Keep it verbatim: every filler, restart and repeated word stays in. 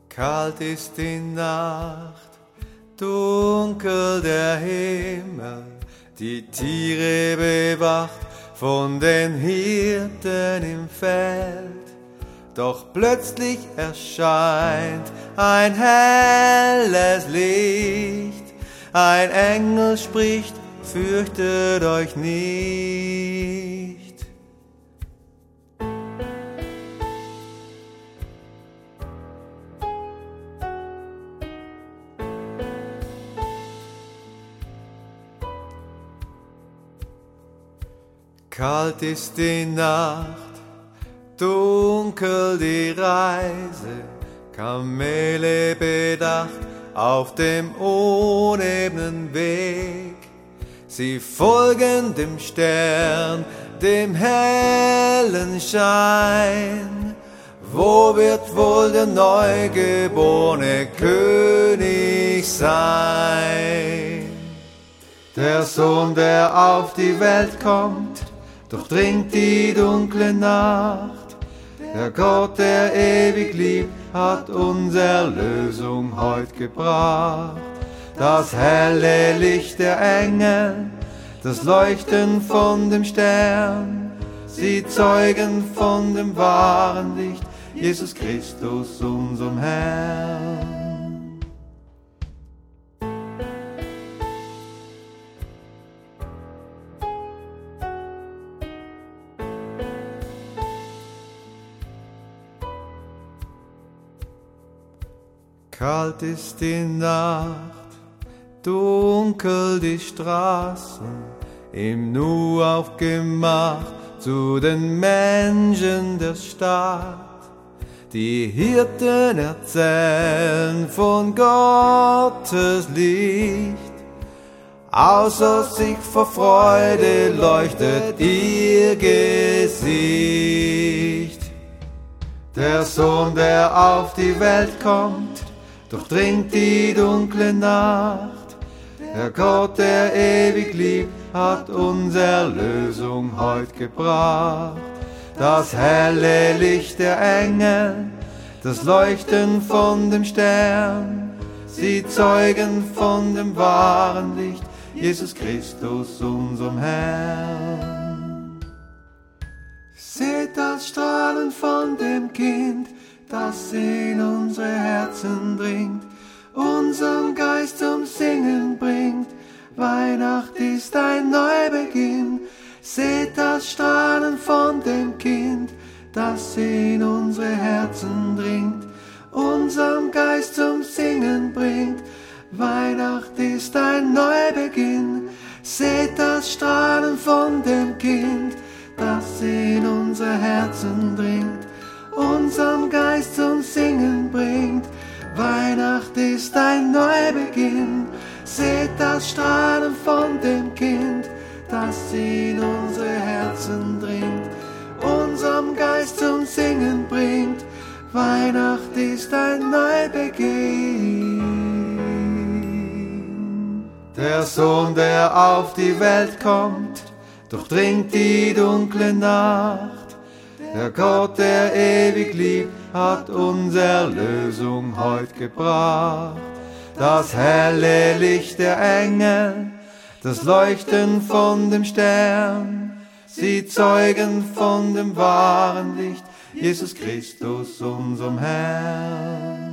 Kalt ist die Nacht, dunkel der Himmel, die Tiere bewacht von den Hirten im Feld. Doch plötzlich erscheint ein helles Licht, ein Engel spricht, fürchtet euch nicht. Kalt ist die Nacht, dunkel die Reise, Kamele bedacht auf dem unebenen Weg. Sie folgen dem Stern, dem hellen Schein. Wo wird wohl der neugeborene König sein? Der Sohn, der auf die Welt kommt, durchdringt die dunkle Nacht. Der Gott, der ewig liebt, hat uns Erlösung heut gebracht. Das helle Licht der Engel, das Leuchten von dem Stern, sie zeugen von dem wahren Licht, Jesus Christus, unserem Herrn. Kalt ist die Nacht, dunkel die Straßen, im Nu aufgemacht zu den Menschen der Stadt. Die Hirten erzählen von Gottes Licht, außer sich vor Freude leuchtet ihr Gesicht. Der Sohn, der auf die Welt kommt, durchdringt die dunkle Nacht. Der Gott, der ewig liebt, hat uns Erlösung heut gebracht. Das helle Licht der Engel, das Leuchten von dem Stern, sie zeugen von dem wahren Licht, Jesus Christus, unserem Herrn. Seht das Strahlen von dem Kind, das in unsere Herzen dringt, unseren Geist zum Singen bringt. Weihnacht ist ein Neubeginn. Seht das Strahlen von dem Kind, das in unsere Herzen dringt, unseren Geist zum Singen bringt. Weihnacht ist ein Neubeginn. Seht das Strahlen von dem Kind, das in unsere Herzen dringt, unseren Geist zum Singen bringt. Weihnacht ist ein Neubeginn. Seht das Strahlen von dem Kind, das in unsere Herzen dringt, unserem Geist zum Singen bringt. Weihnacht ist ein Neubeginn. Der Sohn, der auf die Welt kommt, durchdringt die dunkle Nacht. Der Gott, der ewig liebt, hat uns Erlösung heut gebracht. Das helle Licht der Engel, das Leuchten von dem Stern, sie zeugen von dem wahren Licht, Jesus Christus, unserem Herrn.